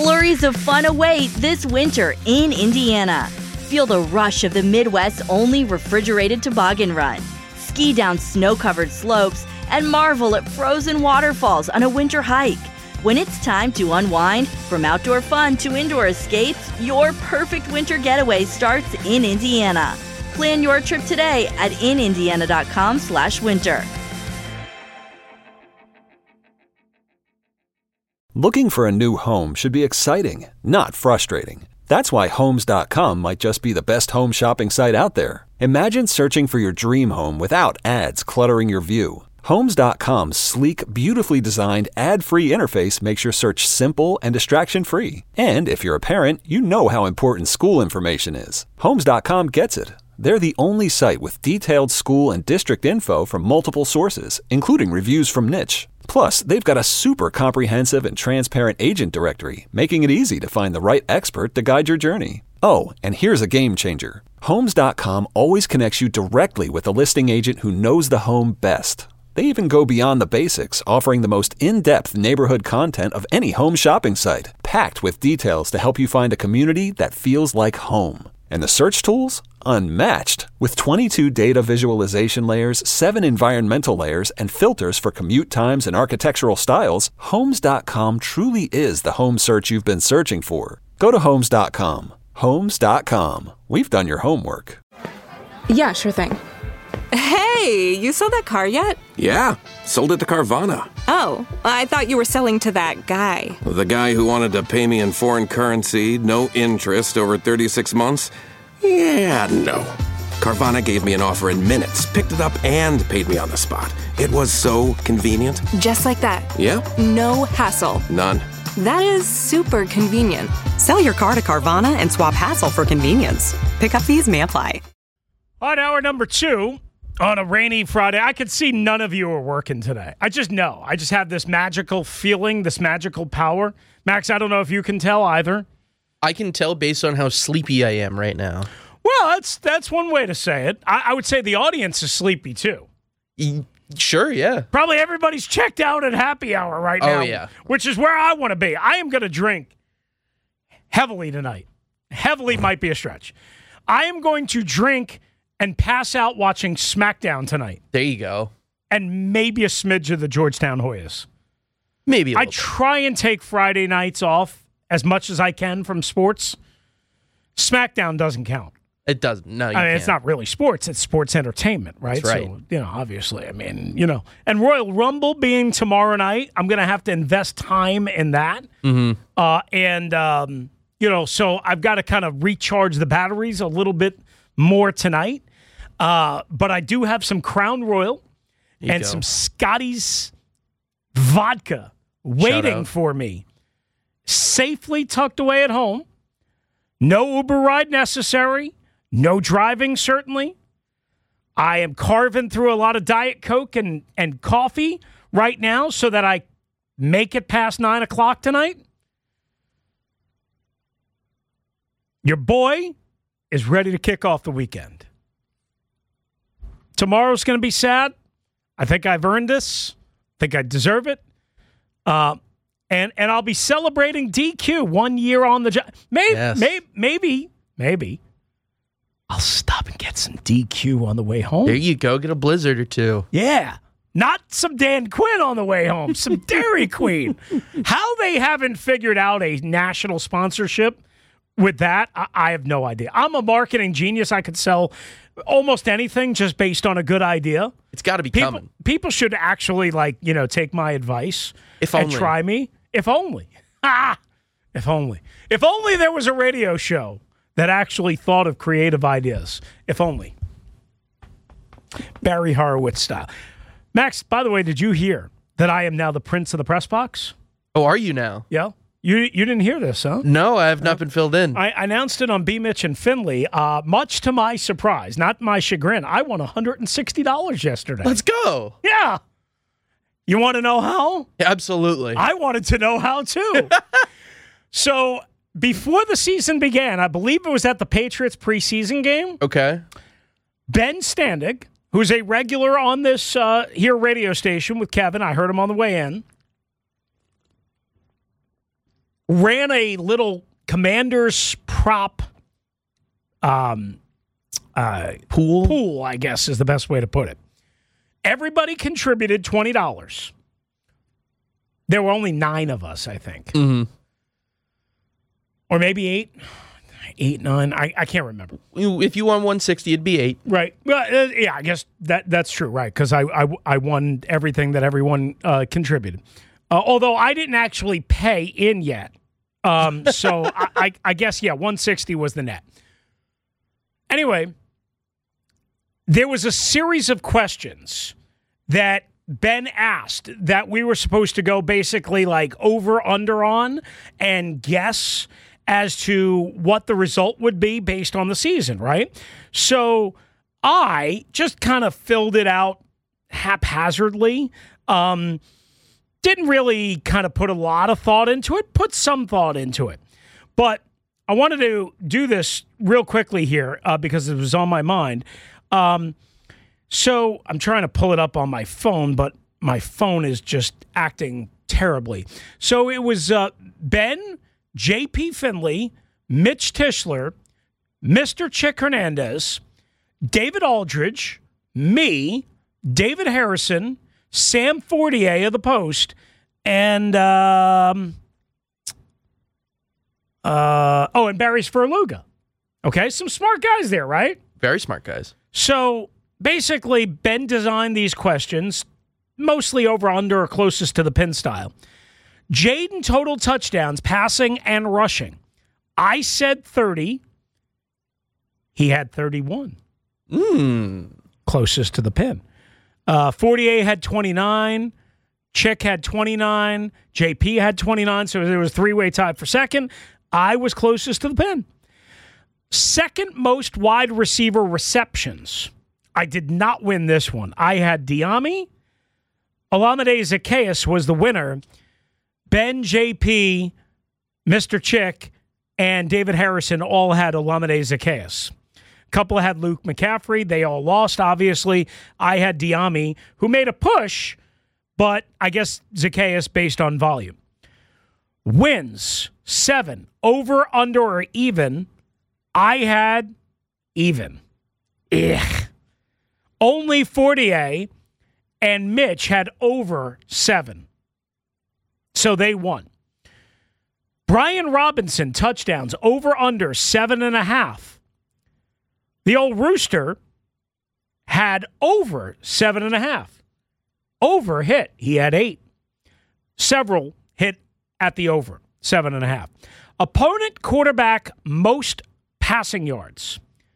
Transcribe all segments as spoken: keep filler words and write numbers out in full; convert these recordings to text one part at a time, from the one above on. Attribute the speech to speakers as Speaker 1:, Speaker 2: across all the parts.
Speaker 1: Flurries of fun await this winter in Indiana. Feel the rush of the Midwest's only refrigerated toboggan run. Ski down snow-covered slopes and marvel at frozen waterfalls on a winter hike. When it's time to unwind, from outdoor fun to indoor escapes, your perfect winter getaway starts in Indiana. Plan your trip today at in indiana dot com slash winter.
Speaker 2: Looking for a new home should be exciting, not frustrating. That's why Homes dot com might just be the best home shopping site out there. Imagine searching for your dream home without ads cluttering your view. Homes dot com's sleek, beautifully designed, ad-free interface makes your search simple and distraction-free. And if you're a parent, you know how important school information is. Homes dot com gets it. They're the only site with detailed school and district info from multiple sources, including reviews from Niche. Plus, they've got a super comprehensive and transparent agent directory, making it easy to find the right expert to guide your journey. Oh, and here's a game changer. Homes dot com always connects you directly with a listing agent who knows the home best. They even go beyond the basics, offering the most in-depth neighborhood content of any home shopping site, packed with details to help you find a community that feels like home. And the search tools? Unmatched. With twenty-two data visualization layers, seven environmental layers, and filters for commute times and architectural styles, Homes dot com truly is the home search you've been searching for. Go to Homes dot com. Homes dot com. We've done your homework.
Speaker 3: Yeah, sure thing. Hey, you sold that car yet?
Speaker 4: Yeah, sold it to Carvana.
Speaker 3: Oh, I thought you were selling to that guy.
Speaker 4: The guy who wanted to pay me in foreign currency, no interest, over thirty-six months? Yeah, no. Carvana gave me an offer in minutes, picked it up, and paid me on the spot. It was so convenient.
Speaker 3: Just like that.
Speaker 4: Yeah?
Speaker 3: No hassle.
Speaker 4: None.
Speaker 3: That is super convenient.
Speaker 5: Sell your car to Carvana and swap hassle for convenience. Pickup fees may apply.
Speaker 6: On hour number two, on a rainy Friday, I could see none of you are working today. I just know. I just have this magical feeling, this magical power. Max, I don't know if you can tell either.
Speaker 7: I can tell based on how sleepy I am right now.
Speaker 6: Well, that's that's one way to say it. I, I would say the audience is sleepy, too.
Speaker 7: E- sure, yeah.
Speaker 6: Probably everybody's checked out at happy hour right now.
Speaker 7: Oh, yeah.
Speaker 6: Which is where I want to be. I am going to drink heavily tonight. Heavily might be a stretch. I am going to drink and pass out watching SmackDown tonight.
Speaker 7: There you go.
Speaker 6: And maybe a smidge of the Georgetown Hoyas.
Speaker 7: Maybe a
Speaker 6: I
Speaker 7: little
Speaker 6: try and take Friday nights off as much as I can from sports. SmackDown doesn't count.
Speaker 7: It doesn't. No, you
Speaker 6: I mean,
Speaker 7: can't.
Speaker 6: It's not really sports. It's sports entertainment, right?
Speaker 7: That's right.
Speaker 6: So, you know, obviously, I mean, you know. And Royal Rumble being tomorrow night, I'm going to have to invest time in that.
Speaker 7: Mm-hmm.
Speaker 6: Uh, and, um, you know, so I've got to kind of recharge the batteries a little bit more tonight. Uh, but I do have some Crown Royal and
Speaker 7: go.
Speaker 6: some Scotty's vodka waiting for me, safely tucked away at home. No Uber ride necessary. No driving, certainly. I am carving through a lot of Diet Coke and, and coffee right now so that I make it past nine o'clock tonight. Your boy is ready to kick off the weekend. Tomorrow's going to be sad. I think I've earned this. I think I deserve it. Uh, and and I'll be celebrating D Q one year on the job. Maybe,
Speaker 7: Yes.
Speaker 6: maybe, maybe, maybe I'll stop and get some D Q on the way home.
Speaker 7: There you go. Get a Blizzard or two.
Speaker 6: Yeah. Not some Dan Quinn on the way home. Some Dairy Queen. How they haven't figured out a national sponsorship with that, I, I have no idea. I'm a marketing genius. I could sell almost anything just based on a good idea.
Speaker 7: It's got to be
Speaker 6: People,
Speaker 7: coming.
Speaker 6: people should actually, like, you know, take my advice
Speaker 7: If
Speaker 6: and
Speaker 7: only.
Speaker 6: try me. If only. Ah, if only. If only there was a radio show that actually thought of creative ideas. If only. Barry Horowitz style. Max, by the way, did you hear that I am now the prince of the press box?
Speaker 7: Oh, are you now?
Speaker 6: Yeah. You you didn't hear this, huh?
Speaker 7: No, I have not been filled in.
Speaker 6: I announced it on B. Mitch and Finley. Uh, much to my surprise, not my chagrin, I won one hundred sixty dollars yesterday.
Speaker 7: Let's go.
Speaker 6: Yeah. You want to know how?
Speaker 7: Absolutely.
Speaker 6: I wanted to know how, too. So before the season began, I believe it was at the Patriots preseason game,
Speaker 7: Okay.
Speaker 6: Ben Standig, who's a regular on this uh, here radio station with Kevin, I heard him on the way in, ran a little Commanders prop um, uh,
Speaker 7: Pool?
Speaker 6: Pool, I guess, is the best way to put it. Everybody contributed twenty dollars. There were only nine of us, I think.
Speaker 7: Mm-hmm.
Speaker 6: Or maybe eight. Eight, nine. I, I can't remember.
Speaker 7: If you won one sixty, it'd be eight.
Speaker 6: Right. Well, uh, yeah, I guess that that's true, right? Because I, I, I won everything that everyone uh, contributed. Uh, although I didn't actually pay in yet. Um, so I, I, I guess, yeah, one sixty was the net. Anyway, there was a series of questions that Ben asked that we were supposed to go basically like over, under on and guess as to what the result would be based on the season, right? So I just kind of filled it out haphazardly. Um, didn't really kind of put a lot of thought into it, put some thought into it. But I wanted to do this real quickly here uh, because it was on my mind. Um, so I'm trying to pull it up on my phone, but my phone is just acting terribly. So it was uh, Ben, J P Finley, Mitch Tischler, Mister Chick Hernandez, David Aldridge, me, David Harrison, Sam Fortier of the Post, and um, uh, oh, and Barry Sperluga. Okay, some smart guys there, right?
Speaker 7: Very smart guys.
Speaker 6: So basically, Ben designed these questions, mostly over, under, or closest to the pin style. Jaden total touchdowns, passing and rushing. I said thirty. He had thirty-one.
Speaker 7: Mm.
Speaker 6: Closest to the pin. Uh, Fortier had twenty-nine. Chick had twenty-nine. J P had twenty-nine. So there was a three-way tie for second. I was closest to the pin. Second most wide receiver receptions. I did not win this one. I had Diami. Olamide Zaccheaus was the winner. Ben, J P, Mister Chick, and David Harrison all had Olamide Zaccheaus. A couple had Luke McCaffrey. They all lost, obviously. I had Diami, who made a push, but I guess Zaccheaus based on volume. Wins, seven. Over, under, or even. I had even. Ugh. Only Fortier and Mitch had over seven. So they won. Brian Robinson, touchdowns, over, under, seven and a half. The old Rooster had over seven and a half. Over hit. He had eight. Several hit at the over, seven and a half. Opponent quarterback, most passing yards.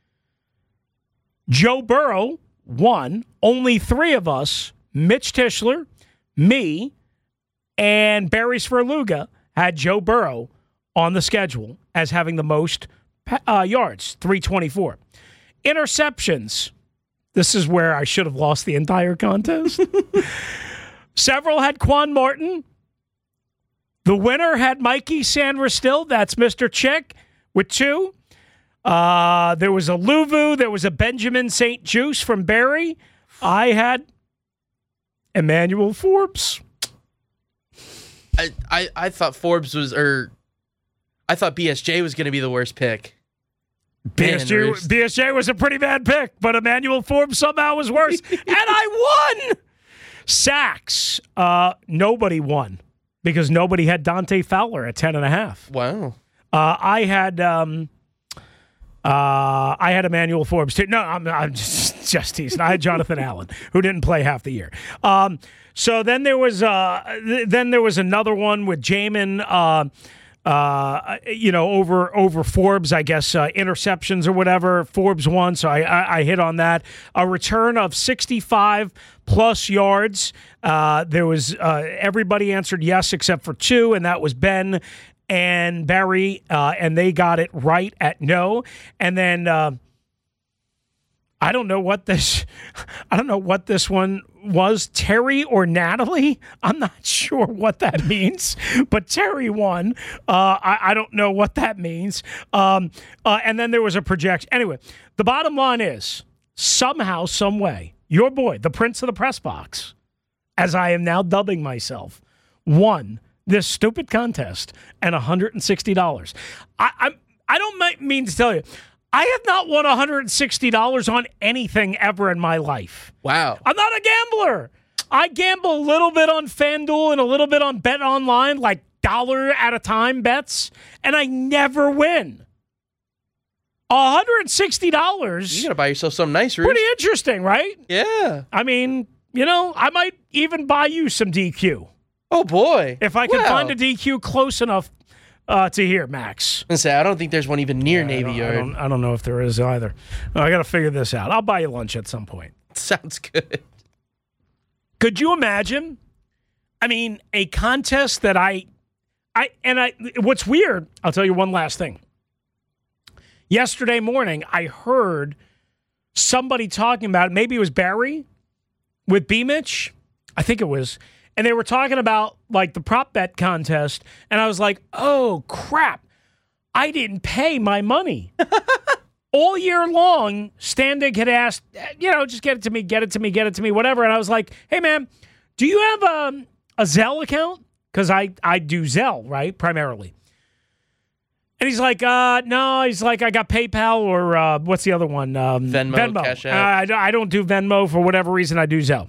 Speaker 6: Joe Burrow won. Only three of us, Mitch Tischler, me, and Barry Sperluga, had Joe Burrow on the schedule as having the most uh, yards, three twenty-four. Interceptions. This is where I should have lost the entire contest. Several had Quan Martin. The winner had Mikey Sandra-Still. That's Mister Chick with two. Uh, there was a Luvu. There was a Benjamin Saint Juice from Barry. I had Emmanuel Forbes.
Speaker 7: I, I, I thought Forbes was, or I thought B S J was going to be the worst pick.
Speaker 6: B S J, B S J was a pretty bad pick, but Emmanuel Forbes somehow was worse. And I won! Sacks. Uh, nobody won because nobody had Dante Fowler at ten and a half.
Speaker 7: Wow.
Speaker 6: Uh, I had um, uh, I had Emmanuel Forbes too. No, I'm, I'm just, just teasing. I had Jonathan Allen, who didn't play half the year. Um, so then there was uh, th- then there was another one with Jamin. Uh, Uh, you know, over over Forbes, I guess, uh, interceptions or whatever. Forbes won, so I, I, I hit on that. A return of sixty-five plus yards. Uh, there was uh, everybody answered yes except for two, and that was Ben and Barry, uh, and they got it right at no. And then uh, I don't know what this. I don't know what this one was. Terry or Natalie? I'm not sure what that means, but Terry won. Uh, I, I don't know what that means. Um, uh, and then there was a projection. Anyway, the bottom line is somehow, some way, your boy, the Prince of the Press Box, as I am now dubbing myself, won this stupid contest and one hundred sixty dollars. I I'm, I don't mean to tell you, I have not won one hundred sixty dollars on anything ever in my life.
Speaker 7: Wow.
Speaker 6: I'm not a gambler. I gamble a little bit on FanDuel and a little bit on Bet Online, like dollar at a time bets, and I never win. one hundred sixty dollars.
Speaker 7: You got to buy yourself something nice, Rich.
Speaker 6: Pretty interesting, right?
Speaker 7: Yeah.
Speaker 6: I mean, you know, I might even buy you some D Q.
Speaker 7: Oh, boy.
Speaker 6: If I can
Speaker 7: wow.
Speaker 6: find a D Q close enough uh, to here, Max.
Speaker 7: I say, I don't think there's one even near
Speaker 6: Yeah,
Speaker 7: Navy
Speaker 6: I don't,
Speaker 7: Yard.
Speaker 6: I don't, I don't know if there is either. I got to figure this out. I'll buy you lunch at some point.
Speaker 7: Sounds good.
Speaker 6: Could you imagine? I mean, a contest that I, I and I. What's weird? I'll tell you one last thing. Yesterday morning, I heard somebody talking about, maybe it was Barry with B-Mitch. I think it was. And they were talking about, like, the prop bet contest. And I was like, oh, crap. I didn't pay my money. All year long, Standig had asked, you know, just get it to me, get it to me, get it to me, whatever. And I was like, hey, man, do you have um, a Zelle account? Because I, I do Zelle, right, primarily. And he's like, uh, no, he's like, I got PayPal or uh, what's the other one? Um,
Speaker 7: Venmo,
Speaker 6: Venmo.
Speaker 7: Cash
Speaker 6: Uh,
Speaker 7: App.
Speaker 6: I, I don't do Venmo for whatever reason. I do Zelle.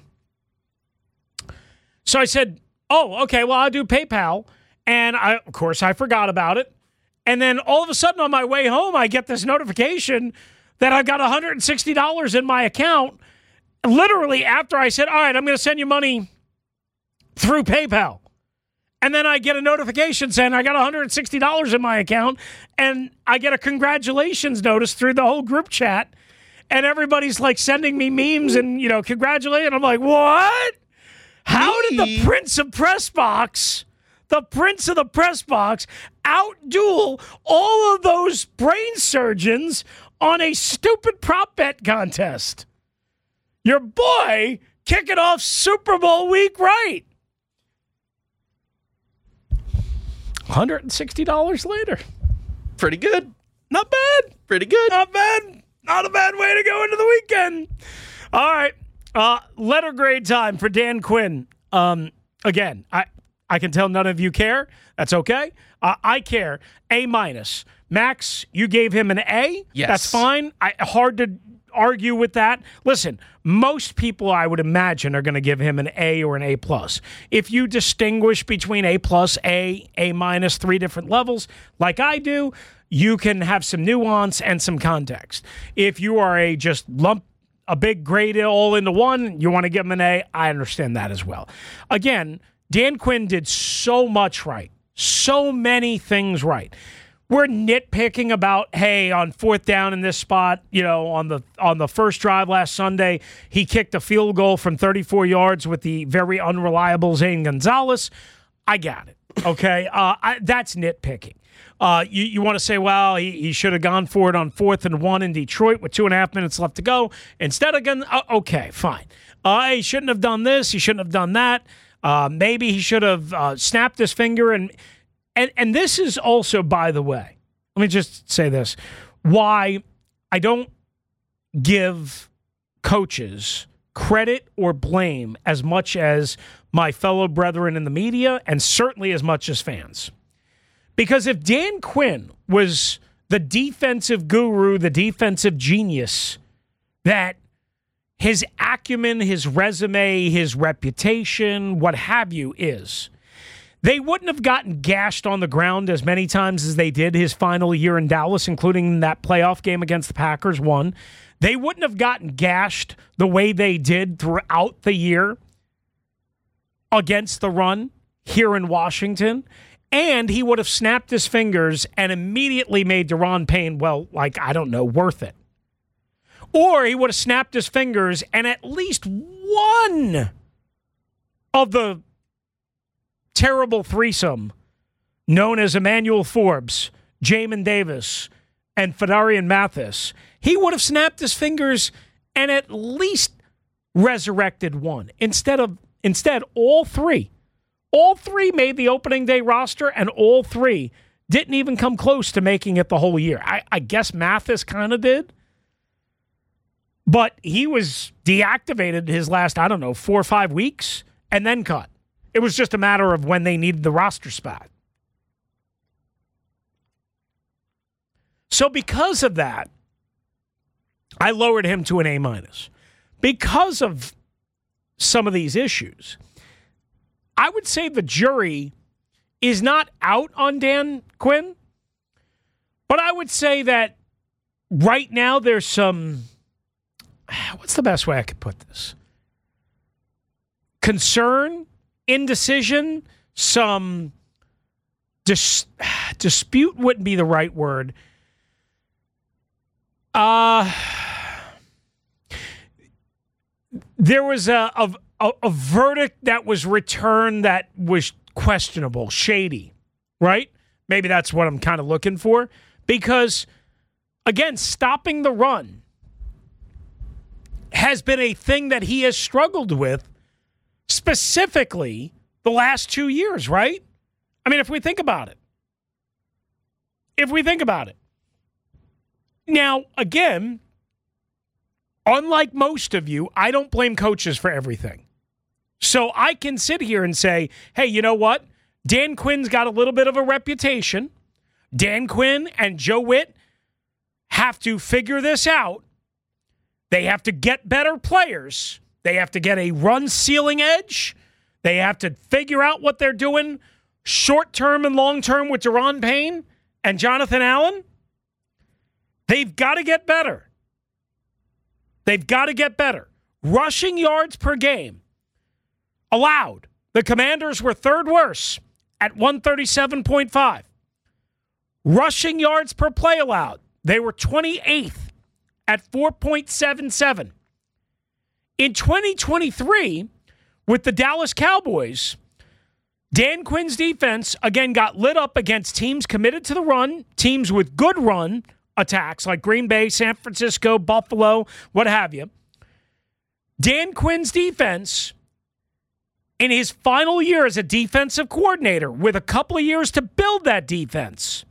Speaker 6: So I said, oh, okay, well, I'll do PayPal. And, I, of course, I forgot about it. And then all of a sudden on my way home, I get this notification that I've got one hundred sixty dollars in my account. Literally after I said, all right, I'm going to send you money through PayPal. And then I get a notification saying I got one hundred sixty dollars in my account. And I get a congratulations notice through the whole group chat. And everybody's like sending me memes and, you know, congratulating. I'm like, what? How did the Prince of Press Box, the Prince of the Press Box, outduel all of those brain surgeons on a stupid prop bet contest? Your boy kicking off Super Bowl week right. one hundred sixty dollars later.
Speaker 7: Pretty good.
Speaker 6: Not bad.
Speaker 7: Pretty good.
Speaker 6: Not bad. Not a bad way to go into the weekend. All right. Uh, letter grade time for Dan Quinn. Um, again, I, I can tell none of you care. That's okay. Uh, I care. A minus. Max, you gave him an A.
Speaker 7: Yes.
Speaker 6: That's fine. I, hard to argue with that. Listen, most people, I would imagine, are going to give him an A or an A plus. If you distinguish between A plus, A, A minus, three different levels, like I do, you can have some nuance and some context. If you are a just lump, a big grade all into one, you want to give him an A, I understand that as well. Again, Dan Quinn did so much right. So many things right. We're nitpicking about, hey, on fourth down in this spot, you know, on the on the first drive last Sunday, he kicked a field goal from thirty-four yards with the very unreliable Zane Gonzalez. I got it. Okay, uh, I, that's nitpicking. Uh, you you want to say, well, he, he should have gone for it on fourth and one in Detroit with two and a half minutes left to go. Instead of, uh, okay, fine. Uh, he shouldn't have done this. He shouldn't have done that. Uh, maybe he should have uh, snapped his finger. And, and, and this is also, by the way, let me just say this, why I don't give coaches credit or blame as much as my fellow brethren in the media and certainly as much as fans. Because if Dan Quinn was the defensive guru, the defensive genius that his acumen, his resume, his reputation, what have you is, they wouldn't have gotten gashed on the ground as many times as they did his final year in Dallas, including that playoff game against the Packers won. They wouldn't have gotten gashed the way they did throughout the year against the run here in Washington. And he would have snapped his fingers and immediately made Daron Payne, well, like, I don't know, worth it. Or he would have snapped his fingers and at least one of the terrible threesome known as Emmanuel Forbes, Jamin Davis, and Fedarian Mathis, he would have snapped his fingers and at least resurrected one. Instead of instead, all three. All three made the opening day roster, and all three didn't even come close to making it the whole year. I, I guess Mathis kind of did. But he was deactivated his last, I don't know, four or five weeks and then cut. It was just a matter of when they needed the roster spot. So because of that, I lowered him to an A minus. Because of some of these issues, I would say the jury is not out on Dan Quinn, but I would say that right now there's some, what's the best way I could put this? Concern, indecision, some dis- dispute wouldn't be the right word. Uh, there was a, a, a verdict that was returned that was questionable, shady, right? Maybe that's what I'm kind of looking for. Because, again, stopping the run has been a thing that he has struggled with specifically the last two years, right? I mean, if we think about it. If we think about it. Now, again, unlike most of you, I don't blame coaches for everything. So I can sit here and say, hey, you know what? Dan Quinn's got a little bit of a reputation. Dan Quinn and Joe Witt have to figure this out. They have to get better players. They have to get a run ceiling edge. They have to figure out what they're doing short-term and long-term with Deron Payne and Jonathan Allen. They've got to get better. They've got to get better. Rushing yards per game allowed. The Commanders were third worst at one thirty-seven point five. Rushing yards per play allowed. They were twenty-eighth at four point seven seven. In twenty twenty-three, with the Dallas Cowboys, Dan Quinn's defense, again, got lit up against teams committed to the run, teams with good run attacks like Green Bay, San Francisco, Buffalo, what have you. Dan Quinn's defense, in his final year as a defensive coordinator, with a couple of years to build that defense,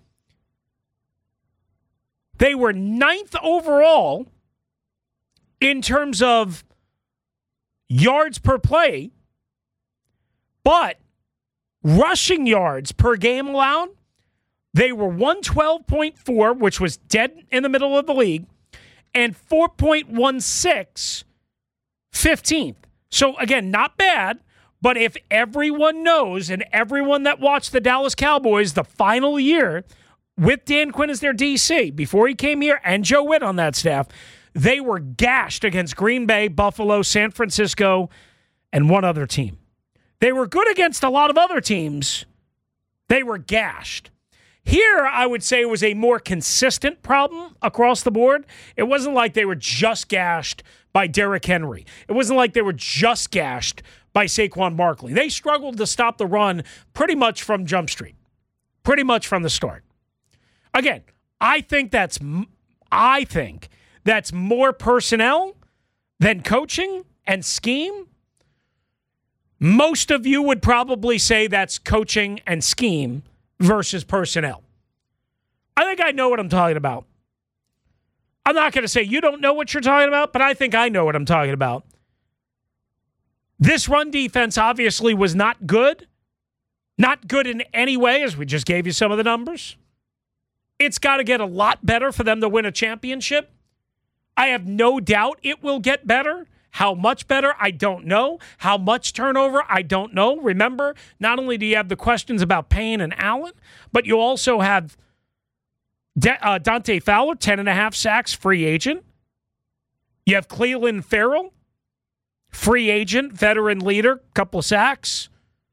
Speaker 6: they were ninth overall in terms of yards per play, but rushing yards per game allowed, they were one twelve point four, which was dead in the middle of the league, and four point one six, fifteenth. So, again, not bad, but if everyone knows and everyone that watched the Dallas Cowboys the final year with Dan Quinn as their D C, before he came here, and Joe Witt on that staff, they were gashed against Green Bay, Buffalo, San Francisco, and one other team. They were good against a lot of other teams. They were gashed. Here, I would say it was a more consistent problem across the board. It wasn't like they were just gashed by Derrick Henry. It wasn't like they were just gashed by Saquon Barkley. They struggled to stop the run pretty much from Jump Street, pretty much from the start. Again, I think that's I think that's more personnel than coaching and scheme. Most of you would probably say that's coaching and scheme versus personnel. I think I know what I'm talking about. I'm not going to say you don't know what you're talking about, but I think I know what I'm talking about. This run defense obviously was not good. Not good in any way, as we just gave you some of the numbers. It's got to get a lot better for them to win a championship. I have no doubt it will get better. How much better? I don't know. How much turnover? I don't know. Remember, not only do you have the questions about Payne and Allen, but you also have De- uh, Dante Fowler, ten and a half sacks, free agent. You have Cleveland Farrell, free agent, veteran leader, couple of sacks.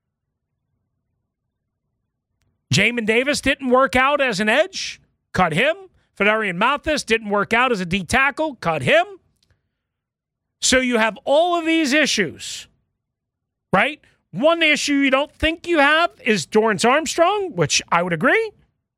Speaker 6: Jamin Davis didn't work out as an edge. Cut him. Fedarian Mathis didn't work out as a D tackle. Cut him. So you have all of these issues, right? One issue you don't think you have is Dorrance Armstrong, which I would agree.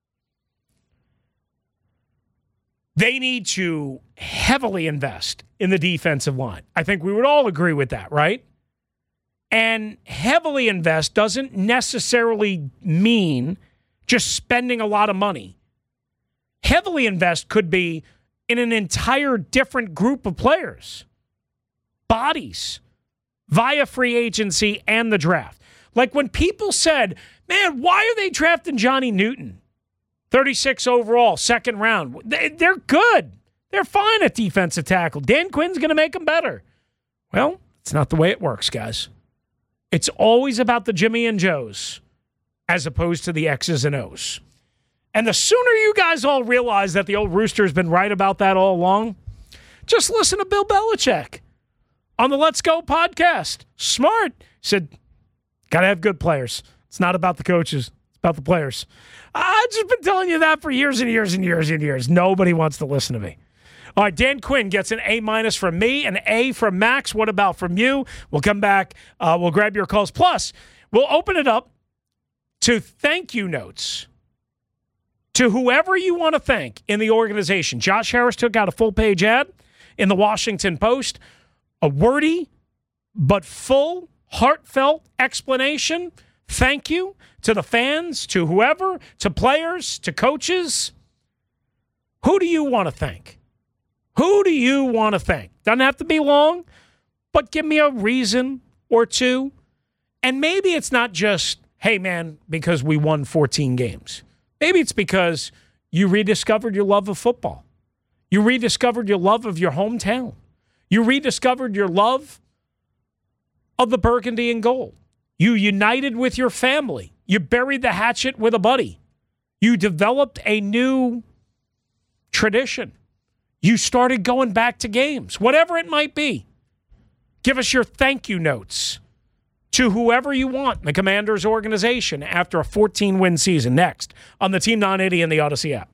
Speaker 6: They need to heavily invest in the defensive line. I think we would all agree with that, right? And heavily invest doesn't necessarily mean just spending a lot of money. Heavily invest could be in an entire different group of players. Bodies via free agency and the draft. Like when people said, man, why are they drafting Johnny Newton? thirty-six overall, second round. They're good. They're fine at defensive tackle. Dan Quinn's going to make them better. Well, it's not the way it works, guys. It's always about the Jimmy and Joes as opposed to the X's and O's. And the sooner you guys all realize that the old Rooster's been right about that all along, just listen to Bill Belichick on the Let's Go podcast. Smart. Said, got to have good players. It's not about the coaches. It's about the players. I've just been telling you that for years and years and years and years. Nobody wants to listen to me. All right, Dan Quinn gets an A-minus from me, an A from Max. What about from you? We'll come back. Uh, we'll grab your calls. Plus, we'll open it up to thank you notes to whoever you want to thank in the organization. Josh Harris took out a full-page ad in the Washington Post, a wordy but full, heartfelt explanation. Thank you to the fans, to whoever, to players, to coaches. Who do you want to thank? Who do you want to thank? Doesn't have to be long, but give me a reason or two. And maybe it's not just, hey, man, because we won fourteen games. Maybe it's because you rediscovered your love of football. You rediscovered your love of your hometown. You rediscovered your love of the burgundy and gold. You united with your family. You buried the hatchet with a buddy. You developed a new tradition. You started going back to games, whatever it might be. Give us your thank you notes to whoever you want in the Commanders organization after a fourteen-win season. Next on the Team nine eighty and the Odyssey app.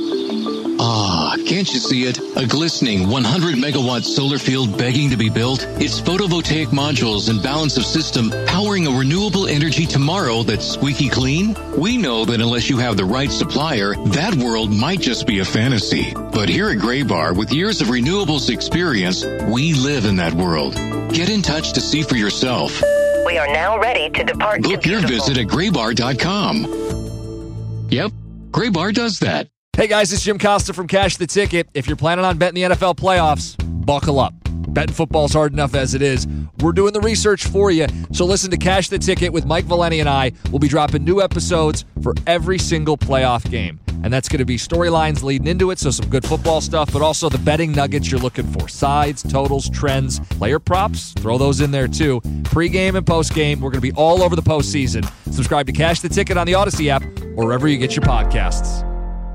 Speaker 8: Ah, can't you see it? A glistening one hundred megawatt solar field begging to be built? Its photovoltaic modules and balance of system powering a renewable energy tomorrow that's squeaky clean? We know that unless you have the right supplier, that world might just be a fantasy. But here at Graybar, with years of renewables experience, we live in that world. Get in touch to see for yourself.
Speaker 9: We are now ready to depart.
Speaker 8: Book your visit at graybar dot com. Yep, Graybar does that.
Speaker 10: Hey guys, it's Jim Costa from Cash the Ticket. If you're planning on betting the N F L playoffs, buckle up. Betting football's hard enough as it is. We're doing the research for you, so listen to Cash the Ticket with Mike Valeni and I. We'll be dropping new episodes for every single playoff game. And that's going to be storylines leading into it, so some good football stuff, but also the betting nuggets you're looking for. Sides, totals, trends, player props, throw those in there too. Pre-game and post-game, we're going to be all over the postseason. Subscribe to Cash the Ticket on the Odyssey app or wherever you get your podcasts.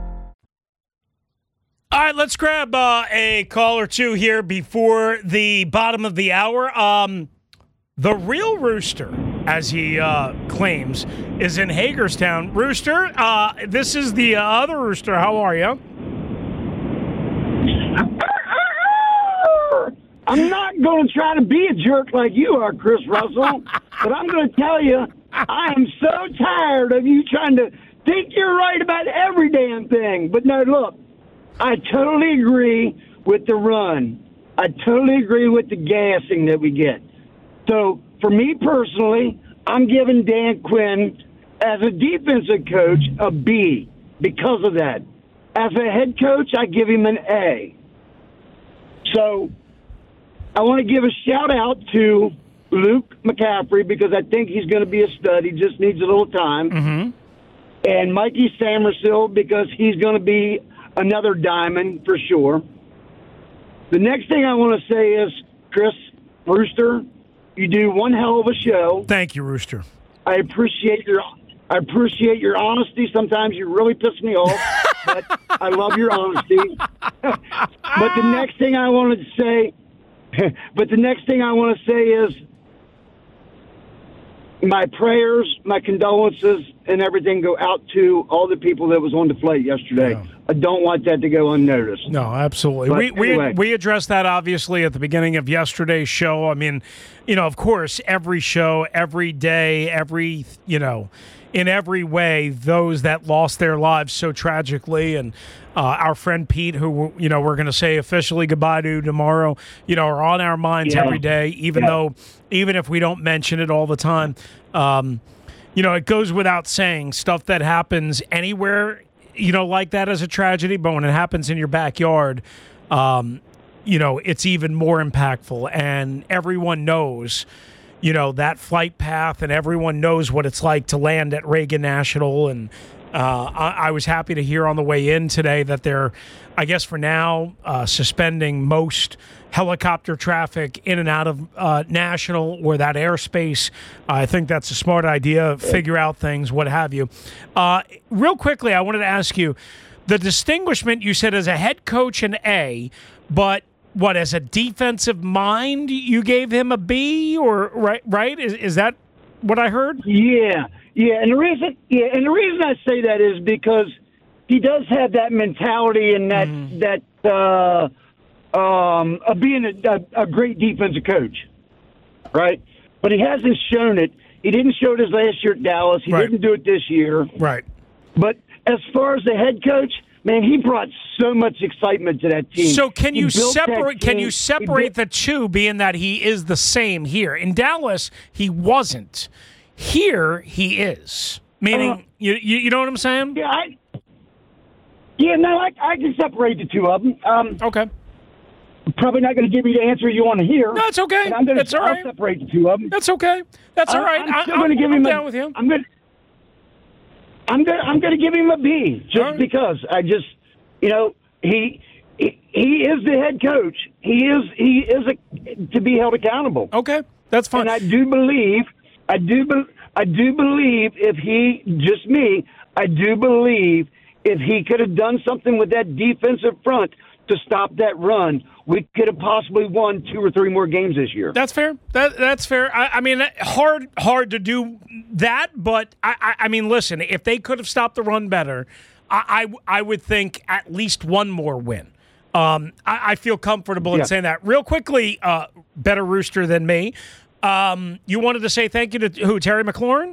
Speaker 6: All right, let's grab uh, a call or two here before the bottom of the hour. Um, the real Rooster, as he uh, claims, is in Hagerstown. Rooster, uh, this is the uh, other Rooster. How are you?
Speaker 11: I'm not going to try to be a jerk like you are, Chris Russell, but I'm going to tell you, I am so tired of you trying to think you're right about every damn thing. But no, look. I totally agree with the run. I totally agree with the gassing that we get. So, for me personally, I'm giving Dan Quinn, as a defensive coach, a B because of that. As a head coach, I give him an A. So, I want to give a shout-out to Luke McCaffrey because I think he's going to be a stud. He just needs a little time.
Speaker 6: Mm-hmm.
Speaker 11: And Mikey Samersill because he's going to be another diamond for sure. The next thing I want to say is, Chris, Rooster, you do one hell of a show.
Speaker 6: Thank you, Rooster.
Speaker 11: I appreciate your I appreciate your honesty. Sometimes you really piss me off, but I love your honesty. But the next thing I want to say, but the next thing I want to say is my prayers, my condolences, and everything go out to all the people that was on the flight yesterday. Yeah. I don't want that to go unnoticed.
Speaker 6: No, absolutely.
Speaker 11: But
Speaker 6: we
Speaker 11: anyway.
Speaker 6: we we addressed that obviously at the beginning of yesterday's show. I mean, you know, of course, every show, every day, every, you know, in every way, those that lost their lives so tragically, and uh, our friend Pete, who, you know, we're going to say officially goodbye to tomorrow, you know, are on our minds yeah. every day, even yeah. though, even if we don't mention it all the time. Um, you know, it goes without saying, stuff that happens anywhere, you know, like that is a tragedy, but when it happens in your backyard, um, you know, it's even more impactful, and everyone knows, you know, that flight path, and everyone knows what it's like to land at Reagan National. And uh, I, I was happy to hear on the way in today that they're, I guess for now, uh, suspending most helicopter traffic in and out of uh, National or that airspace. Uh, I think that's a smart idea. Figure out things, what have you. Uh, real quickly, I wanted to ask you, the distinguishment you said as a head coach an A, but what, as a defensive mind, you gave him a B, or right? Right? Is is that what I heard?
Speaker 11: Yeah, yeah. And the reason, yeah, and the reason I say that is because he does have that mentality and that mm. that uh, um, of being a, a, a great defensive coach, right? But he hasn't shown it. He didn't show it his last year at Dallas. He right. didn't do it this year.
Speaker 6: Right.
Speaker 11: But as far as the head coach, man, he brought so much excitement to that team.
Speaker 6: So can
Speaker 11: he
Speaker 6: you separate? Can you
Speaker 11: He
Speaker 6: separate
Speaker 11: built-
Speaker 6: the two, being that he is the same here in Dallas? He wasn't. Here he is. Meaning,
Speaker 11: Uh,
Speaker 6: you, you you know what I'm saying?
Speaker 11: Yeah, I. Yeah, no, I, I can separate the two of them. Um,
Speaker 6: okay.
Speaker 11: Probably not going to give you the answer you want to hear.
Speaker 6: No, it's okay.
Speaker 11: but I'm gonna,
Speaker 6: That's all right.
Speaker 11: I'll separate the two of them.
Speaker 6: That's okay. That's all right.
Speaker 11: I'm still
Speaker 6: I,
Speaker 11: going to give
Speaker 6: I'm
Speaker 11: him
Speaker 6: down
Speaker 11: a,
Speaker 6: with you.
Speaker 11: I'm going. I'm going. I'm going to give him a B just
Speaker 6: right.
Speaker 11: because I just, you know, he, he he is the head coach. He is he is a, to be held accountable.
Speaker 6: Okay, that's fine.
Speaker 11: And I do believe, I do, be, I do believe if he, just me, I do believe if he could have done something with that defensive front to stop that run, we could have possibly won two or three more games this year.
Speaker 6: That's fair. That that's fair. I, I mean, hard hard to do that, but I, I, I mean, listen, if they could have stopped the run better, I I, I would think at least one more win. Um, I, I feel comfortable in
Speaker 11: Yeah.
Speaker 6: saying that. Real quickly, uh, better rooster than me. Um, you wanted to say thank you to who? Terry McLaurin?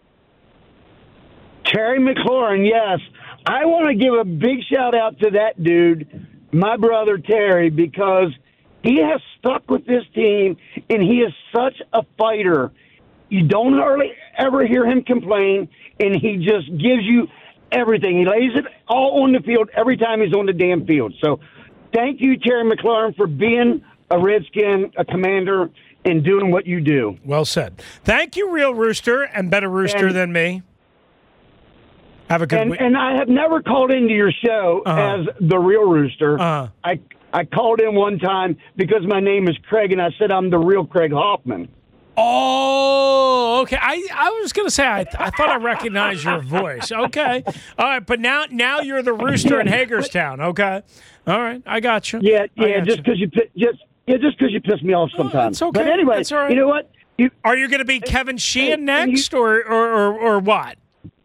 Speaker 11: Terry McLaurin, yes. I want to give a big shout out to that dude, my brother Terry, because he has stuck with this team, and he is such a fighter. You don't hardly ever hear him complain, and he just gives you everything. He lays it all on the field every time he's on the damn field. So thank you, Terry McLaurin, for being a Redskin, a commander, and doing what you do.
Speaker 6: Well said. Thank you, real rooster, and better rooster
Speaker 11: And-
Speaker 6: than me. Have a good
Speaker 11: and,
Speaker 6: week.
Speaker 11: and I have never called into your show
Speaker 6: Uh-huh.
Speaker 11: as the real rooster.
Speaker 6: Uh-huh.
Speaker 11: I I called in one time because my name is Craig, and I said I'm the real Craig Hoffman.
Speaker 6: Oh, okay. I, I was going to say, I, I thought I recognized your voice. Okay. All right. But now now you're the rooster in Hagerstown. Okay. All right. I got you.
Speaker 11: Yeah,
Speaker 6: I
Speaker 11: yeah.
Speaker 6: got
Speaker 11: Just
Speaker 6: you.
Speaker 11: because you pi- just yeah, just because you piss me off sometimes.
Speaker 6: It's okay.
Speaker 11: But anyway,
Speaker 6: That's all right.
Speaker 11: you know what? You,
Speaker 6: Are you going to be Kevin Sheehan
Speaker 11: hey, you-
Speaker 6: next, or, or, or, or what?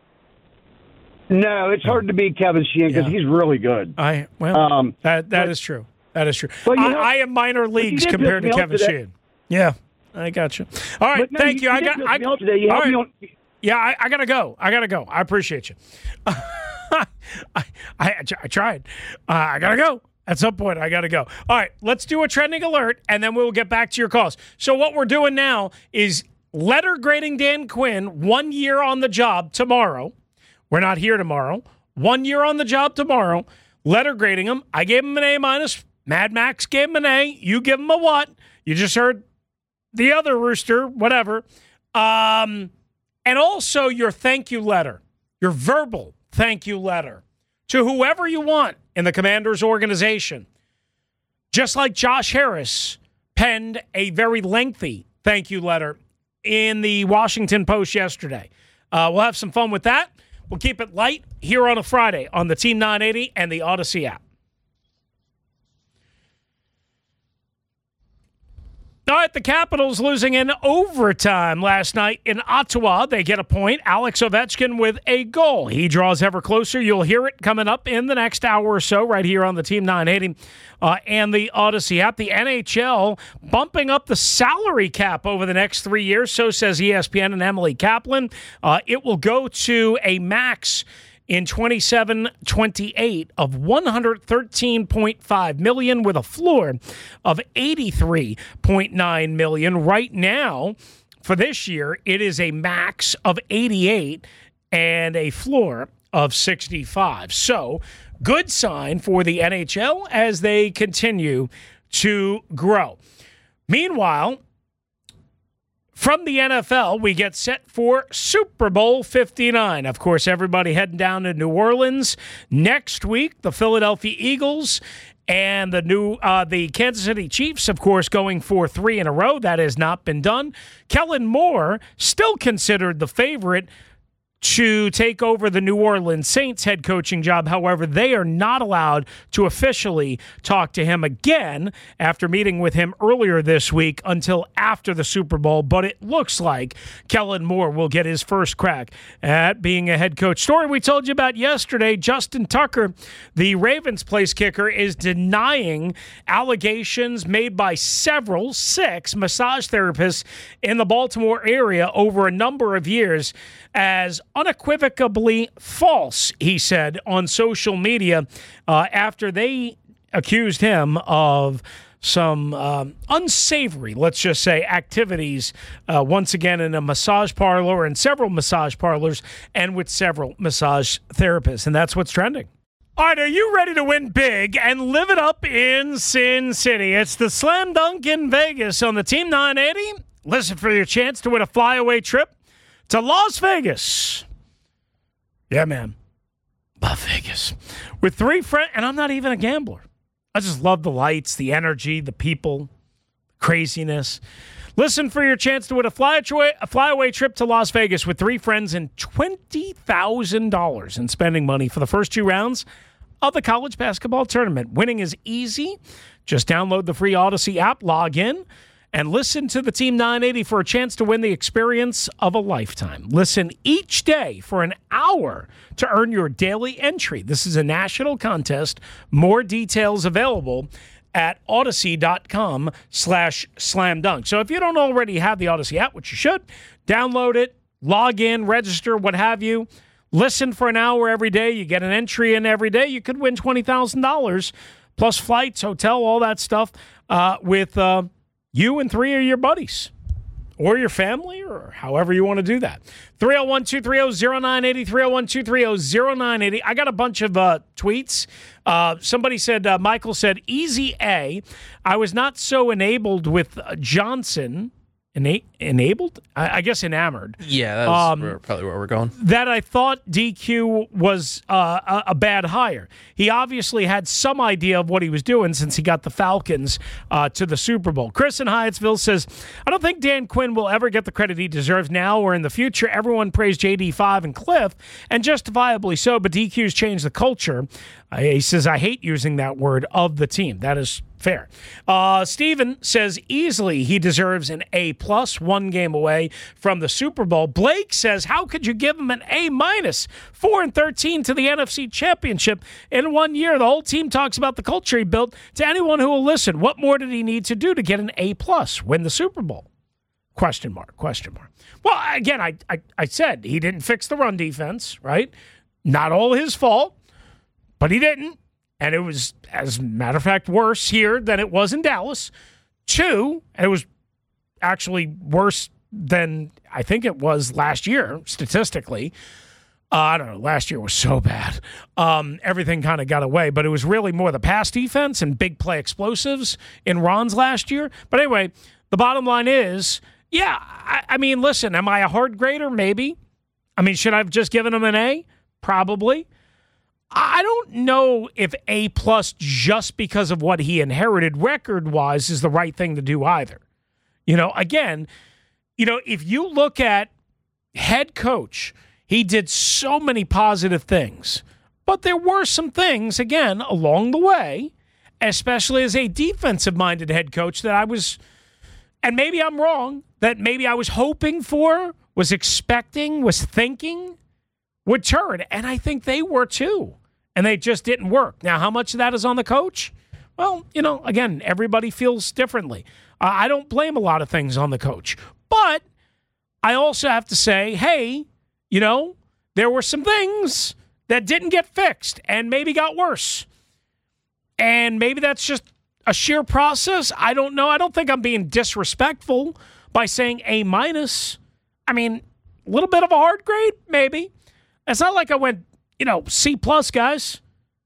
Speaker 11: no, it's hard to beat Kevin Sheehan because
Speaker 6: Yeah.
Speaker 11: he's really good.
Speaker 6: I well,
Speaker 11: Um,
Speaker 6: that that
Speaker 11: but-
Speaker 6: is true. That is true.
Speaker 11: Well, you
Speaker 6: I,
Speaker 11: know-
Speaker 6: I am minor leagues
Speaker 11: did
Speaker 6: compared to
Speaker 11: piss me off
Speaker 6: Kevin
Speaker 11: today.
Speaker 6: Sheehan. Yeah, I got you. All right,
Speaker 11: But no,
Speaker 6: thank you.
Speaker 11: you
Speaker 6: I
Speaker 11: did
Speaker 6: got.
Speaker 11: piss
Speaker 6: I,
Speaker 11: me off today. You
Speaker 6: all
Speaker 11: had me
Speaker 6: right.
Speaker 11: on-
Speaker 6: Yeah, I, I gotta go. I gotta go. I appreciate you. I, I I tried. Uh, I gotta go. At some point, I gotta go. All right, let's do a trending alert, and then we'll get back to your calls. So what we're doing now is letter grading Dan Quinn one year on the job tomorrow. We're not here tomorrow. One year on the job tomorrow. Letter grading him. I gave him an A minus. Mad Max gave him an A. You give him a what? You just heard the other rooster, whatever. Um, and also your thank you letter, your verbal thank you letter to whoever you want in the Commanders organization. Just like Josh Harris penned a very lengthy thank you letter in the Washington Post yesterday. Uh, we'll have some fun with that. We'll keep it light here on a Friday on the Team nine eighty and the Odyssey app. All right, the Capitals losing in overtime last night in Ottawa. They get a point. Alex Ovechkin with a goal. He draws ever closer. You'll hear it coming up in the next hour or so right here on the Team nine eighty uh, and the Odyssey app. The N H L bumping up the salary cap over the next three years. So says E S P N and Emily Kaplan. Uh, it will go to a max in twenty-seven twenty-eight of one hundred thirteen point five million dollars with a floor of eighty-three point nine million dollars. Right now, for this year, it is a max of eighty-eight and a floor of sixty-five. So, good sign for the N H L as they continue to grow. Meanwhile, From the N F L, we get set for Super Bowl fifty-nine. Of course, everybody heading down to New Orleans next week. The Philadelphia Eagles and the new uh, the Kansas City Chiefs, of course, going for three in a row. That has not been done. Kellen Moore, still considered the favorite to take over the New Orleans Saints head coaching job. However, they are not allowed to officially talk to him again after meeting with him earlier this week until after the Super Bowl. But it looks like Kellen Moore will get his first crack at being a head coach. Story we told you about yesterday, Justin Tucker, the Ravens place kicker, is denying allegations made by several, six massage therapists in the Baltimore area over a number of years as unequivocally false, he said on social media uh, after they accused him of some um, unsavory, let's just say, activities uh, once again in a massage parlor and several massage parlors and with several massage therapists. And that's what's trending. All right, are you ready to win big and live it up in Sin City? It's the Slam Dunk in Vegas on the Team nine eighty. Listen for your chance to win a flyaway trip to Las Vegas. Yeah, man. Las Vegas. With three friends, and I'm not even a gambler. I just love the lights, the energy, the people, craziness. Listen for your chance to win a flyaway, a flyaway trip to Las Vegas with three friends and twenty thousand dollars in spending money for the first two rounds of the college basketball tournament. Winning is easy. Just download the free Odyssey app, log in, and listen to the Team nine eighty for a chance to win the experience of a lifetime. Listen each day for an hour to earn your daily entry. This is a national contest. More details available at Odyssey.com slash slam dunk. So if you don't already have the Odyssey app, which you should, download it, log in, register, what have you. Listen for an hour every day. You get an entry in every day. You could win twenty thousand dollars plus flights, hotel, all that stuff uh, with... Uh, You and three of your buddies or your family or however you want to do that. three oh one, two three oh, oh nine eight oh, three oh one, two three oh, oh nine eight oh. I got a bunch of uh, tweets. Uh, somebody said, uh, Michael said, Easy A, I was not so enabled with uh, Johnson. Ena- enabled? I-, I guess enamored.
Speaker 7: Yeah, that's um, where, probably where we're going.
Speaker 6: That I thought D Q was uh, a-, a bad hire. He obviously had some idea of what he was doing since he got the Falcons uh, to the Super Bowl. Chris in Hyattsville says, I don't think Dan Quinn will ever get the credit he deserves now or in the future. Everyone praised J D five and Cliff, and justifiably so, but D Q's changed the culture. Uh, he says, I hate using that word, of the team. That is fair. Uh, Steven says easily he deserves an A plus, one game away from the Super Bowl. Blake says, how could you give him an A minus? Four and thirteen to the N F C Championship in one year. The whole team talks about the culture he built. To anyone who will listen, what more did he need to do to get an A plus? Win the Super Bowl? Question mark. Question mark. Well, again, I, I I said he didn't fix the run defense, right? Not all his fault, but he didn't. And it was, as a matter of fact, worse here than it was in Dallas. Two, and it was actually worse than I think it was last year, statistically. Uh, I don't know. Last year was so bad. Um, everything kind of got away, but it was really more the pass defense and big play explosives in Ron's last year. But anyway, the bottom line is, yeah, I, I mean, listen, am I a hard grader? Maybe. I mean, should I have just given him an A? Probably. I don't know if A plus just because of what he inherited record-wise is the right thing to do either. You know, again, you know, if you look at head coach, he did so many positive things. But there were some things, again, along the way, especially as a defensive-minded head coach that I was, and maybe I'm wrong, that maybe I was hoping for, was expecting, was thinking would turn. And I think they were too. And they just didn't work. Now, how much of that is on the coach? Well, you know, again, everybody feels differently. Uh, I don't blame a lot of things on the coach. But I also have to say, hey, you know, there were some things that didn't get fixed and maybe got worse. And maybe that's just a sheer process. I don't know. I don't think I'm being disrespectful by saying A minus. I mean, a little bit of a hard grade, maybe. It's not like I went, you know, C plus, guys.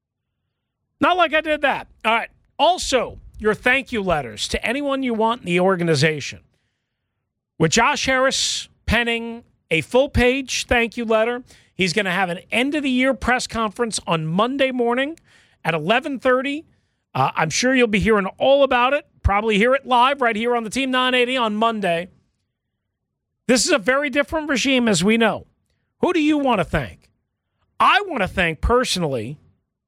Speaker 6: Not like I did that. All right. Also, your thank you letters to anyone you want in the organization. With Josh Harris penning a full-page thank you letter, he's going to have an end-of-the-year press conference on Monday morning at eleven thirty. Uh, I'm sure you'll be hearing all about it. Probably hear it live right here on the Team nine eighty on Monday. This is a very different regime, as we know. Who do you want to thank? I want to thank, personally,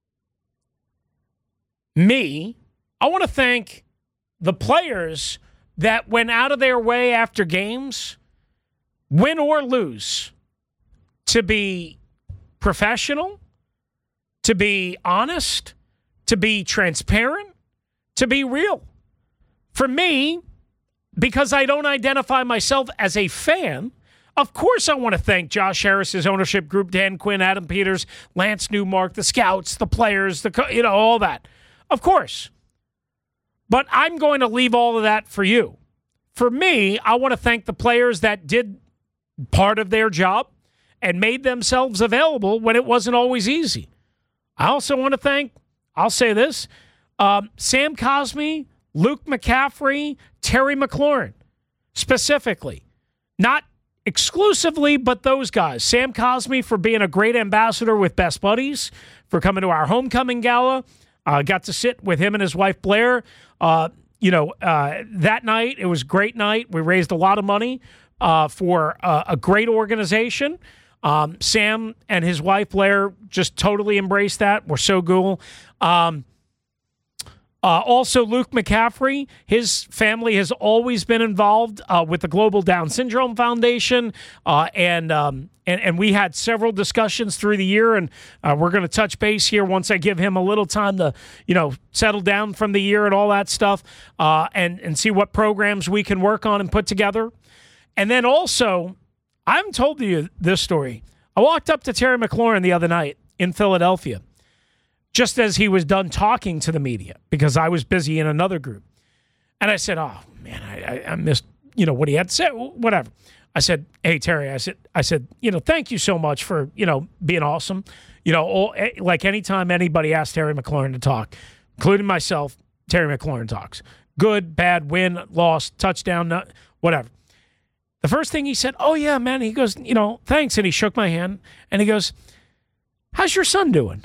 Speaker 6: me. I want to thank the players that went out of their way after games, win or lose, to be professional, to be honest, to be transparent, to be real. For me, because I don't identify myself as a fan, of course I want to thank Josh Harris's ownership group, Dan Quinn, Adam Peters, Lance Newmark, the scouts, the players, the you know, all that. Of course. But I'm going to leave all of that for you. For me, I want to thank the players that did part of their job and made themselves available when it wasn't always easy. I also want to thank, I'll say this, um, Sam Cosmi, Luke McCaffrey, Terry McLaurin, specifically. Not exclusively, but those guys. Sam Cosmi for being a great ambassador with Best Buddies, for coming to our homecoming gala. Uh, got to sit with him and his wife, Blair. Uh, you know, uh, that night, it was a great night. We raised a lot of money uh, for uh, a great organization. Um, Sam and his wife, Blair, just totally embraced that. We're so cool. Um, uh, also, Luke McCaffrey, his family has always been involved uh, with the Global Down Syndrome Foundation, uh, and, um, and and we had several discussions through the year, and uh, we're going to touch base here once I give him a little time to, you know, settle down from the year and all that stuff, uh, and and see what programs we can work on and put together. And then also, I haven't told you this story. I walked up to Terry McLaurin the other night in Philadelphia, just as he was done talking to the media, because I was busy in another group. And I said, oh, man, I, I, I missed, you know, what he had to say, whatever. I said, hey, Terry, I said, I said, you know, thank you so much for, you know, being awesome. You know, all, like anytime anybody asks Terry McLaurin to talk, including myself, Terry McLaurin talks. Good, bad, win, loss, touchdown, whatever. The first thing he said, oh, yeah, man, he goes, you know, thanks. And he shook my hand, and he goes, how's your son doing?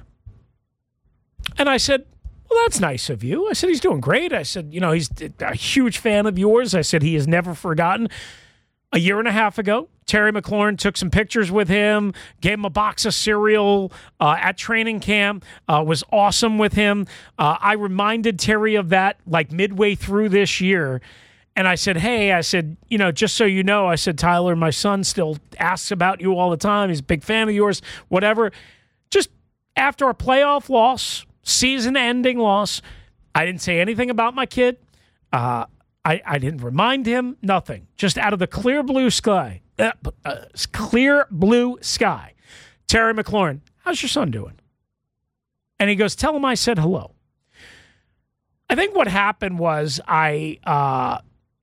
Speaker 6: And I said, well, that's nice of you. I said, he's doing great. I said, you know, he's a huge fan of yours. I said, he has never forgotten. A year and a half ago, Terry McLaurin took some pictures with him, gave him a box of cereal uh, at training camp, uh, was awesome with him. Uh, I reminded Terry of that like midway through this year. And I said, hey, I said, you know, just so you know, I said, Tyler, my son still asks about you all the time. He's a big fan of yours, whatever. Just after a playoff loss, season-ending loss, I didn't say anything about my kid. Uh, I, I didn't remind him, nothing. Just out of the clear blue sky, uh, uh, clear blue sky. Terry McLaurin, how's your son doing? And he goes, tell him I said hello. I think what happened was I, uh,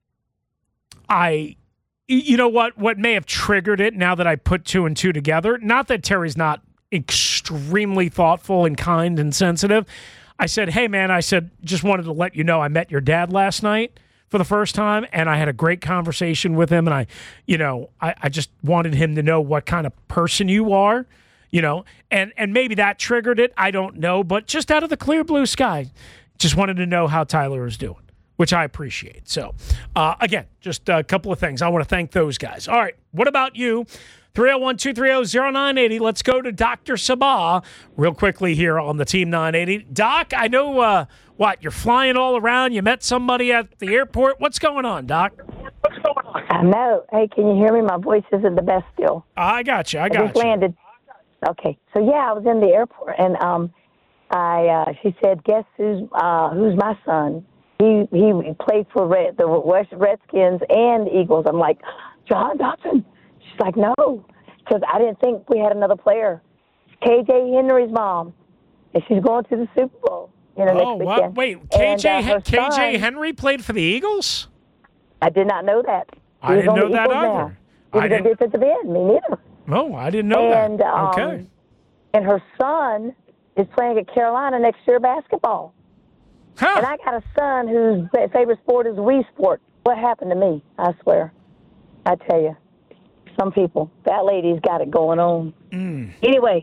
Speaker 6: I, you know what, what may have triggered it now that I put two and two together, not that Terry's not extremely thoughtful and kind and sensitive. I said, hey, man, I said, just wanted to let you know I met your dad last night for the first time, and I had a great conversation with him, and I, you know, I, I just wanted him to know what kind of person you are, you know, and, and maybe that triggered it. I don't know, but just out of the clear blue sky, just wanted to know how Tyler is doing, which I appreciate. So, uh, again, just a couple of things. I want to thank those guys. All right, what about you? three oh one, two three oh, oh nine eight oh. Let's go to Doctor Sabah real quickly here on the Team nine eighty. Doc, I know, uh, what, you're flying all around. You met somebody at the airport. What's going on, Doc? What's going on?
Speaker 12: I know. Hey, can you hear me? My voice isn't the best still.
Speaker 6: I got you. I got
Speaker 12: I just
Speaker 6: you.
Speaker 12: landed. Okay. So, yeah, I was in the airport, and um, I uh, she said, guess who's uh, who's my son? He he played for Red, the West Redskins and Eagles. I'm like, John Dotson. She's like, no, because I didn't think we had another player. K J Henry's mom, and she's going to the Super Bowl. You know,
Speaker 6: oh,
Speaker 12: next
Speaker 6: what?
Speaker 12: weekend.
Speaker 6: Wait, K J
Speaker 12: and, uh,
Speaker 6: K J
Speaker 12: son,
Speaker 6: Henry played for the Eagles?
Speaker 12: I did not know that. He
Speaker 6: I didn't know that either.
Speaker 12: Now. He
Speaker 6: I
Speaker 12: was a defensive end. Me neither.
Speaker 6: No, I didn't know
Speaker 12: and,
Speaker 6: that.
Speaker 12: Um,
Speaker 6: okay.
Speaker 12: And her son is playing at Carolina next year basketball.
Speaker 6: Huh.
Speaker 12: And I got a son whose favorite sport is Wii Sport. What happened to me? I swear. I tell you, some people, that lady's got it going on.
Speaker 6: Mm.
Speaker 12: Anyway,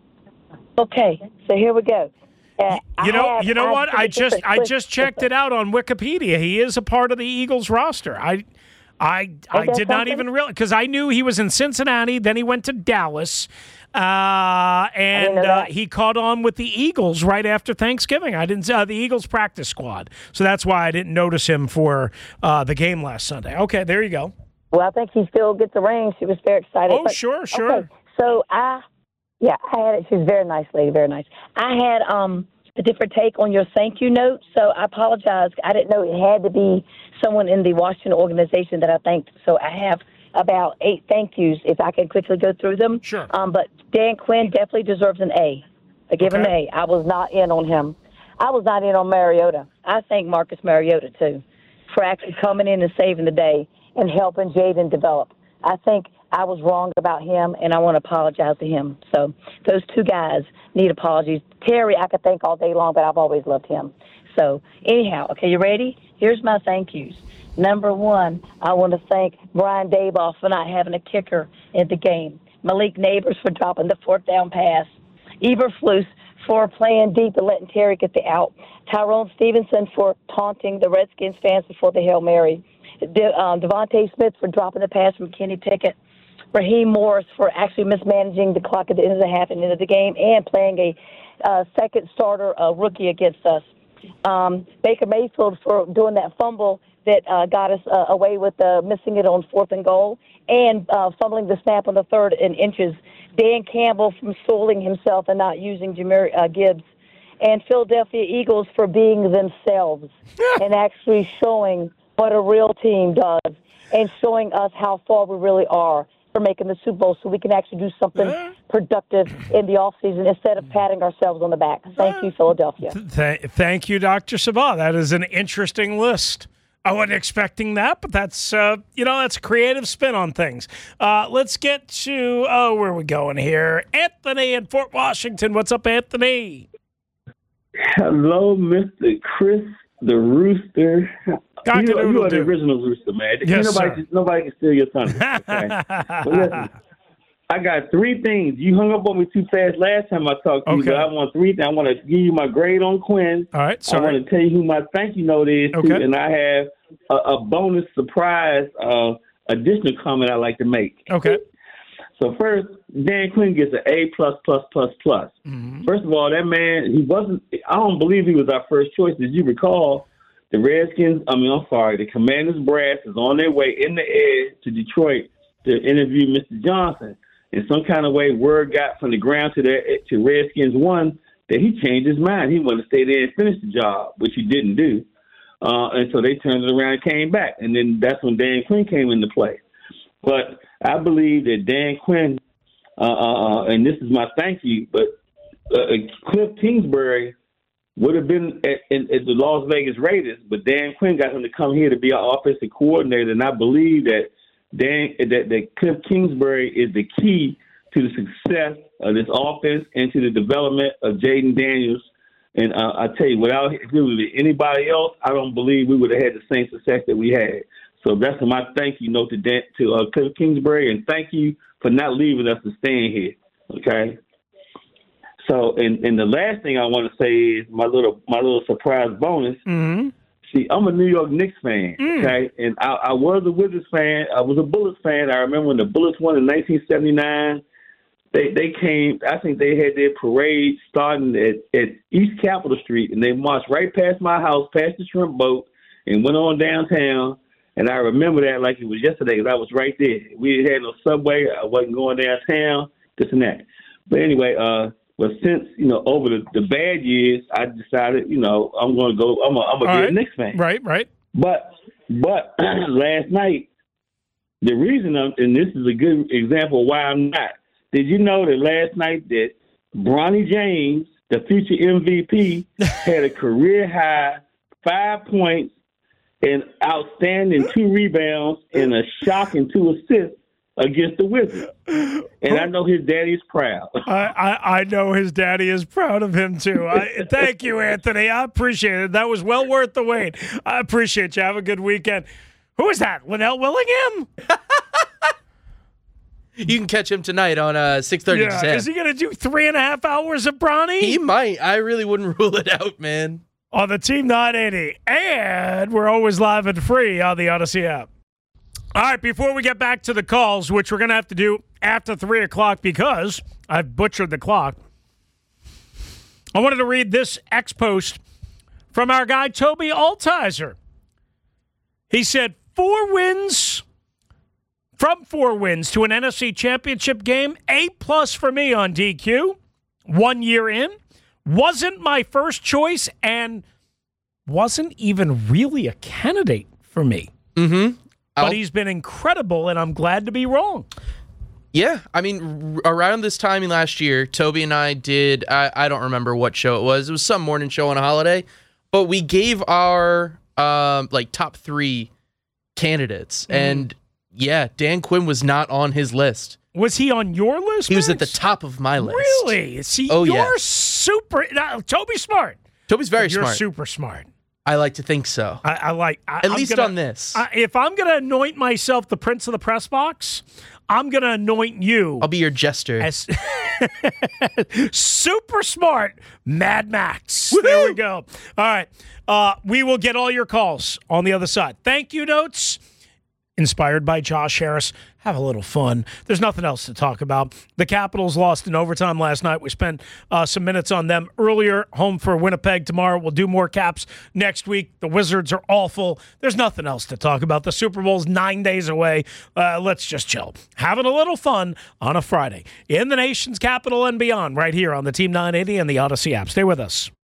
Speaker 12: okay, so here we go. Uh,
Speaker 6: You know,
Speaker 12: have,
Speaker 6: you know
Speaker 12: I
Speaker 6: what? I just I
Speaker 12: quick-
Speaker 6: just checked it out on Wikipedia. He is a part of the Eagles roster. I I I
Speaker 12: that
Speaker 6: did not
Speaker 12: something?
Speaker 6: even realize because I knew he was in Cincinnati. Then he went to Dallas, uh, and
Speaker 12: know
Speaker 6: uh,
Speaker 12: that.
Speaker 6: he caught on with the Eagles right after Thanksgiving. I didn't uh, the Eagles practice squad, so that's why I didn't notice him for uh, the game last Sunday. Okay, there you go.
Speaker 12: Well, I think he still gets the ring. She was very excited.
Speaker 6: Oh,
Speaker 12: But-
Speaker 6: sure, sure.
Speaker 12: Okay, so I, yeah, I had it. She's a very nice lady, very nice. I had um a different take on your thank you note, so I apologize. I didn't know it had to be someone in the Washington organization that I thanked. So I have about eight thank yous, if I can quickly go through them.
Speaker 6: Sure.
Speaker 12: Um, but Dan Quinn definitely deserves an A. I give him an
Speaker 6: Okay.
Speaker 12: A. I was not in on him. I was not in on Mariota. I thank Marcus Mariota, too, for actually coming in and saving the day and helping Jaden develop. I think I was wrong about him, and I want to apologize to him. So those two guys need apologies. Terry, I could thank all day long, but I've always loved him. So anyhow, okay, you ready? Here's my thank yous. Number one, I want to thank Brian Daboll for not having a kicker in the game. Malik Neighbors for dropping the fourth down pass. Eberflus for playing deep and letting Terry get the out. Tyrone Stevenson for taunting the Redskins fans before the Hail Mary. De, um, Devontae Smith for dropping the pass from Kenny Pickett. Raheem Morris for actually mismanaging the clock at the end of the half and end of the game and playing a uh, second starter uh, rookie against us. Um, Baker Mayfield for doing that fumble that uh, got us uh, away with uh, missing it on fourth and goal and uh, fumbling the snap on the third in inches. Dan Campbell from soiling himself and not using Jahmyr uh, Gibbs. And Philadelphia Eagles for being themselves and actually showing what a real team does and showing us how far we really are for making the Super Bowl so we can actually do something productive in the offseason instead of patting ourselves on the back. Thank you, Philadelphia.
Speaker 6: Th- thank you, Doctor Sabah. That is an interesting list. I wasn't expecting that, but that's, uh, you know, that's a creative spin on things. Uh, let's get to, oh, where are we going here? Anthony in Fort Washington. What's up, Anthony?
Speaker 13: Hello, Mister Chris the Rooster. You, you are the original Rooster, man.
Speaker 6: Yes,
Speaker 13: nobody,
Speaker 6: sir.
Speaker 13: nobody can steal your thunder. Okay? But listen, I got three things. You hung up on me too fast last time I talked to you,
Speaker 6: Okay.
Speaker 13: but I want three things. I want to give you my grade on Quinn.
Speaker 6: All right,
Speaker 13: I
Speaker 6: sorry.
Speaker 13: want to tell you who my thank you note is, too,
Speaker 6: Okay.
Speaker 13: and I have a, a bonus surprise uh, additional comment I'd like to make.
Speaker 6: Okay.
Speaker 13: So first, Dan Quinn gets an A plus plus plus plus.
Speaker 6: Mm-hmm.
Speaker 13: First of all, that man, he wasn't. I don't believe he was our first choice. Did you recall? The Redskins, I mean, I'm sorry, the Commanders brass is on their way in the air to Detroit to interview Mister Johnson. In some kind of way, word got from the ground to the to Redskins one that he changed his mind. He wanted to stay there and finish the job, which he didn't do. Uh, and so they turned it around and came back. And then that's when Dan Quinn came into play. But I believe that Dan Quinn, uh, uh, and this is my thank you, but uh, Cliff Kingsbury would have been at, at, at the Las Vegas Raiders, but Dan Quinn got him to come here to be our offensive coordinator, and I believe that Dan that, that Cliff Kingsbury is the key to the success of this offense and to the development of Jaden Daniels. And uh, I tell you, without if it was anybody else, I don't believe we would have had the same success that we had. So that's my thank you note to Dan, to uh, Cliff Kingsbury, and thank you for not leaving us to stand here. Okay. So, and, and the last thing I want to say is my little my little surprise bonus.
Speaker 6: Mm-hmm.
Speaker 13: See, I'm a New York Knicks fan,
Speaker 6: Mm.
Speaker 13: okay? And I, I was a Wizards fan. I was a Bullets fan. I remember when the Bullets won in nineteen seventy-nine. They they came, I think they had their parade starting at, at East Capitol Street, and they marched right past my house, past the shrimp boat, and went on downtown. And I remember that like it was yesterday because I was right there. We had no subway. I wasn't going downtown, this and that. But anyway, uh, but since, you know, over the, the bad years, I decided, you know, I'm going to go, I'm going to be
Speaker 6: right.
Speaker 13: a Knicks fan.
Speaker 6: Right, right.
Speaker 13: But, but last night, the reason I'm, and this is a good example of why I'm not, did you know that last night that Bronny James, the future M V P, had a career high five points and outstanding two rebounds and a shocking two assists against the Wizards. And I know his daddy's proud.
Speaker 6: I, I, I know his daddy is proud of him, too. I, thank you, Anthony. I appreciate it. That was well worth the wait. I appreciate you. Have a good weekend. Who is that? Linnell Willingham?
Speaker 7: You can catch him tonight on uh, six thirty.
Speaker 6: Yeah, is he going to do three and a half hours of Bronny?
Speaker 7: He might. I really wouldn't rule it out, man.
Speaker 6: On the Team nine eighty. And we're always live and free on the Odyssey app. All right, before we get back to the calls, which we're going to have to do after three o'clock because I've butchered the clock, I wanted to read this X-post from our guy Toby Altizer. He said, four wins... From four wins to an N F C Championship game, A plus for me on D Q. One year in. Wasn't my first choice and wasn't even really a candidate for me.
Speaker 7: Mm-hmm.
Speaker 6: But he's been incredible, and I'm glad to be wrong.
Speaker 7: Yeah, I mean, r- around this time last year, Toby and I did, I, I don't remember what show it was. It was some morning show on a holiday. But we gave our um, like top three candidates, mm. and... Yeah, Dan Quinn was not on his list.
Speaker 6: Was he on your list,
Speaker 7: He was
Speaker 6: Max?
Speaker 7: at the top of my list.
Speaker 6: Really? See,
Speaker 7: oh,
Speaker 6: you're
Speaker 7: yeah.
Speaker 6: super... Now, Toby's smart.
Speaker 7: Toby's very
Speaker 6: you're
Speaker 7: smart.
Speaker 6: You're super smart.
Speaker 7: I like to think so.
Speaker 6: I, I like... I,
Speaker 7: at
Speaker 6: I'm
Speaker 7: least
Speaker 6: gonna,
Speaker 7: on this.
Speaker 6: I, if I'm going to anoint myself the prince of the press box, I'm going to anoint you...
Speaker 7: I'll be your jester.
Speaker 6: As super smart Mad Max. Woo-hoo! There we go. All right. Uh, we will get all your calls on the other side. Thank you, notes. Inspired by Josh Harris. Have a little fun. There's nothing else to talk about. The Capitals lost in overtime last night. We spent uh, some minutes on them earlier. Home for Winnipeg tomorrow. We'll do more Caps next week. The Wizards are awful. There's nothing else to talk about. The Super Bowl's nine days away. Uh, let's just chill. Having a little fun on a Friday in the nation's capital and beyond right here on the Team nine eighty and the Odyssey app. Stay with us.